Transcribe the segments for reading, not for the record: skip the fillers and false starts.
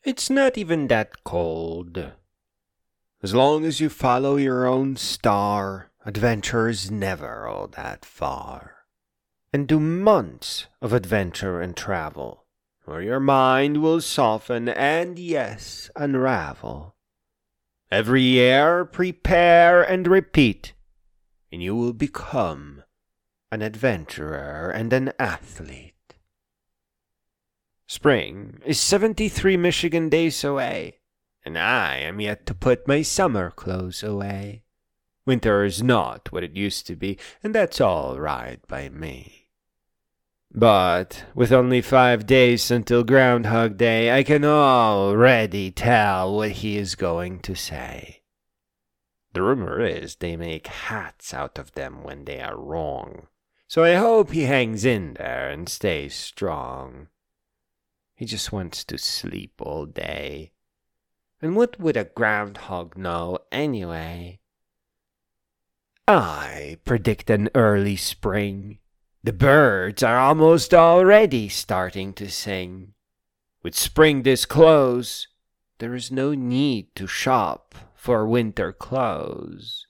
It's not even that cold. As long as you follow your own star, adventure is never all that far. And do months of adventure and travel, or your mind will soften and, yes, unravel. Every year prepare and repeat, and you will become an adventurer and an athlete. Spring is 73 Michigan days away, and I am yet to put my summer clothes away. Winter is not what it used to be, and that's all right by me. But with only 5 days until Groundhog Day, I can already tell what he is going to say. The rumor is they make hats out of them when they are wrong, so I hope he hangs in there and stays strong. He just wants to sleep all day. And what would a groundhog know anyway? I predict an early spring. The birds are almost already starting to sing. With spring this close, there is no need to shop for winter clothes.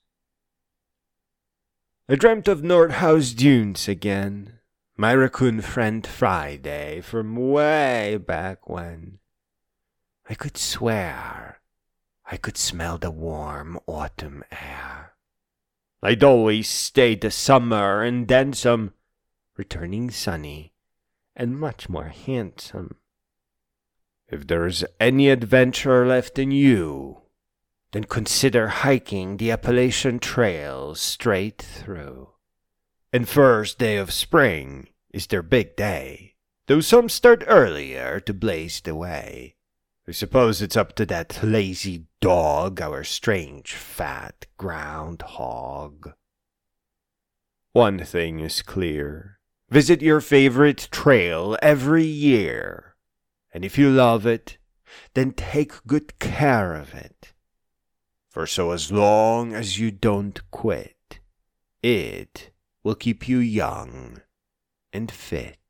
I dreamt of Nordhaus Dunes again. My raccoon friend Friday from way back when. I could swear I could smell the warm autumn air. I'd always stay the summer and then some, returning sunny and much more handsome. If there's any adventure left in you, then consider hiking the Appalachian Trail straight through. And first day of spring is their big day, though some start earlier to blaze the way. I suppose it's up to that lazy dog, our strange fat groundhog. One thing is clear. Visit your favorite trail every year. And if you love it, then take good care of it. For so as long as you don't quit, it will keep you young and fit.